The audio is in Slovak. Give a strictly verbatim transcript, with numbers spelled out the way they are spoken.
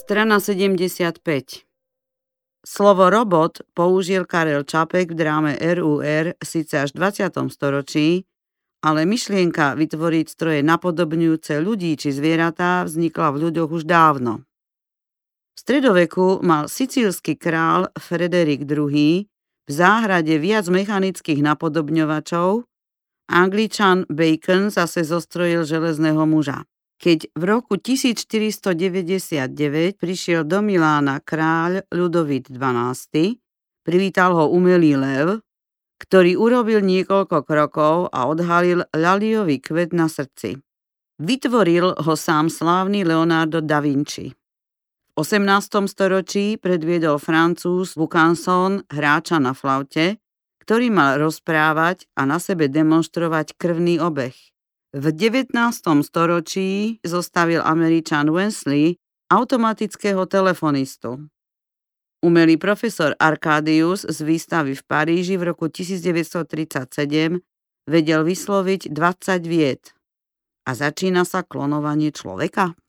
Strana sedemdesiatpäť. Slovo robot použil Karel Čapek v dráme er ú er síce až v dvadsiatom storočí, ale myšlienka vytvoriť stroje napodobňujúce ľudí či zvieratá vznikla v ľuďoch už dávno. V stredoveku mal sicílsky král Frederik druhý. v záhrade viac mechanických napodobňovačov, Angličan Bacon zase zostrojil železného muža. Keď v roku tisícštyristodeväťdesiatdeväť prišiel do Milána kráľ Ľudovít dvanásty., privítal ho umelý lev, ktorý urobil niekoľko krokov a odhalil ľaliový kvet na srdci. Vytvoril ho sám slávny Leonardo da Vinci. V osemnástom storočí predviedol Francúz Vaucanson hráča na flaute, ktorý mal rozprávať a na sebe demonštrovať krvný obeh. V devätnástom storočí zostavil Američan Wesley automatického telefonistu. Umelý profesor Arcadius z výstavy v Paríži v roku tisícdeväťstotridsaťsedem vedel vysloviť dvadsať viet. A začína sa klonovanie človeka?